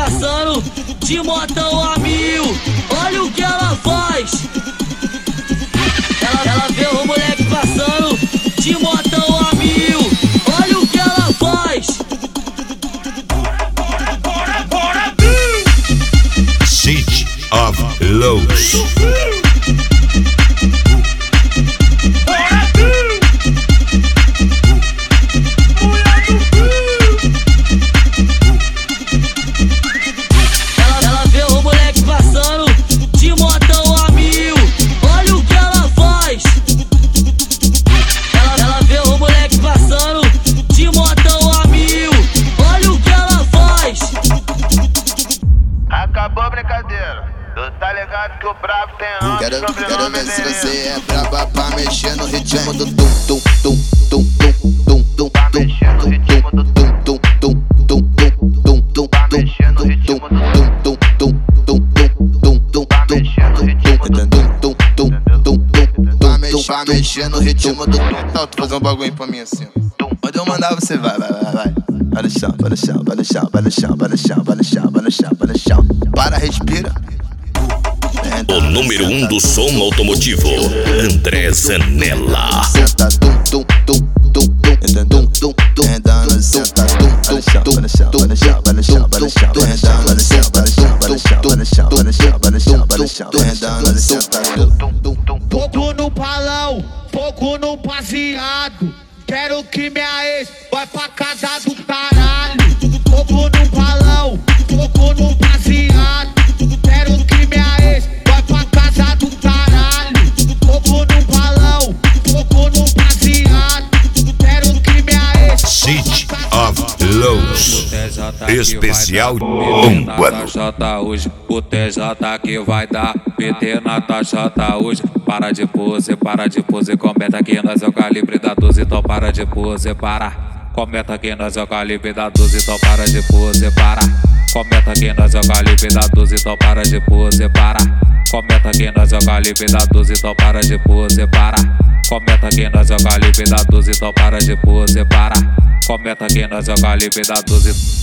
passando de motão a mil. Olha o que ela faz. Ela vê o moleque passando de motão a mil. Olha o que ela faz. City of Lows. Ela vê o moleque passando de motão a mil. Olha o que ela faz. Ela vê o moleque passando de motão a mil. Olha o que ela faz. Acabou a brincadeira. Tu tá ligado que o brabo tem nome. Quero ver se você é braba pra mexer no ritmo do tum tum tum tum tum tum tum. Tá mexendo no ritmo do tum tum tum tum tum tum. Tá mexendo no ritmo do tum tum tum tum tum. Tá mexendo no ritmo do tum tum tum tum. Tá mexendo no ritmo do tum. Tá, tu fazer um bagulho pra mim assim. Quando eu mandar você vai. Vai no chão, vai no chão, vai no chão, vai no chão, vai no chão, vai no chão, vai no chão, vai no chão. Para, respira. O número 1 do som automotivo, André Zanella. Senta tum tum tum tum tum tum tum. Andando senta tum tum tum. Vai no chão, vai no chão, vai no chão, vai no chão. Andando senta vai no chão, vai no chão, vai no chão, vai no chão, vai no chão, vai no chão. Andando senta tum tum. Fogo no balão, fogo no baseado. Quero que minha ex vai pra casa do caralho. Fogo no balão, fogo no baseado. Quero que minha ex vai pra casa do caralho. Fogo no balão, fogo no baseado. Quero que minha ex. City of Lows. Especial Umbano. Hoje, o TJ que vai dar PT na taxota hoje. Para de pose, comenta que nós é o calibre da 12, então para de pose, para. Comenta que nós é o calibre da 12, então para de pose, para. Comenta que nós é o calibre da 12, então para de pose, para. Comenta que nós é o calibre da 12, então para de pose, para. Comenta que nós é o calibre da 12, então para de pose, para. Comenta que nós é o calibre da 12.